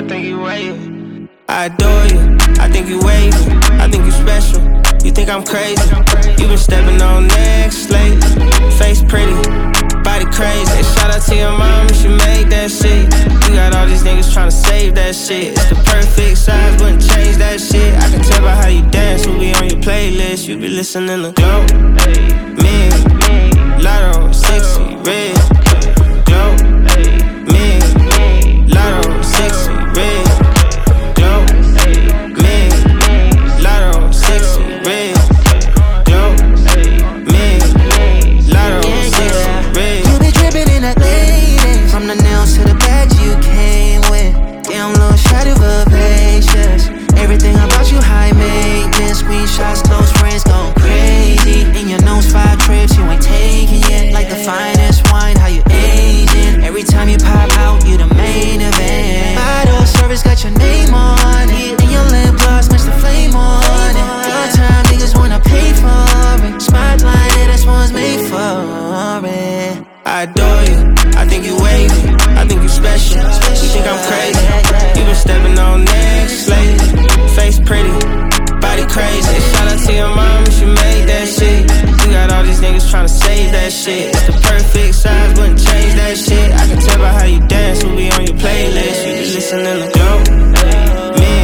think you wavy. I adore you, I think you wavy, I think you special. You think I'm crazy, you been stepping on next late. Face pretty, body crazy. Hey, shout out to your mom, she made that shit. You got all these niggas tryna save that shit. It's the perfect size, wouldn't change that shit. I can tell by how you dance, who be on your playlist. You be listening to Glow, me, Lotto, sexy, red, Glow, me, Lotto, sexy, red, Glow, me, Lotto, sexy, red, Glow, me, Lotto, sexy, red. You be dripping in that lady, from the nails to the badge you came with. Damn, little shawty vivacious. Everything about you high maintenance. Screenshots, close friends go crazy. In your nose 5 trips, you ain't taking yet. Like the finest wine, how you aging. Every time you pop out, you the main event. Bottle service got your name on it, and your lip gloss match the flame on it. One time niggas wanna pay for it. Spotlight, yeah, that's one's made for it. I adore you, I think you wavy, I think you special. You think I'm crazy, you been stepping on next late. Face pretty, body crazy. Hey, shout out to your mom, she made that shit. You got all these niggas tryna save that shit. It's the perfect size, wouldn't change that shit. I can tell by how you dance, who be on your playlist. You be listening to Glow, me,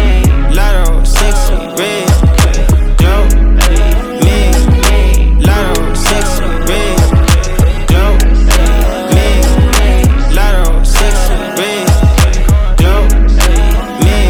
Lotto, sexy, red, Glow, me, Lotto, sexy, red, Glow, me, Lotto, sexy, red, Glow, me,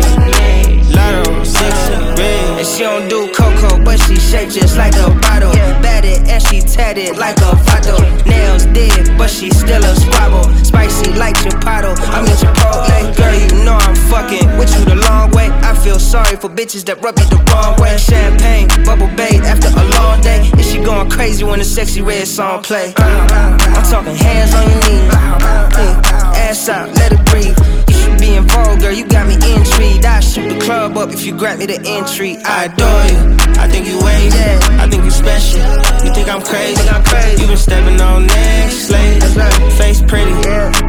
Lotto, sexy, red. And she don't do cocoa, but she shaped just like a bottle. Batted and she tatted like a vato. Nails dead, but she still a squabble. Spicy like Chipotle, I'm in Chipotle. Girl, you know I'm fucking with you the long way. I feel sorry for bitches that rub you the wrong way. Champagne, bubble bath after a long day. And she going crazy when the sexy red song play. I'm talking hands on your knees, ass out, let it breathe. You should be involved, girl, you got me intrigued. I shoot the club up if you grant me the entry. I adore you, I think you wavy, I think you special. You think I'm crazy, you been stepping on next late. Face pretty,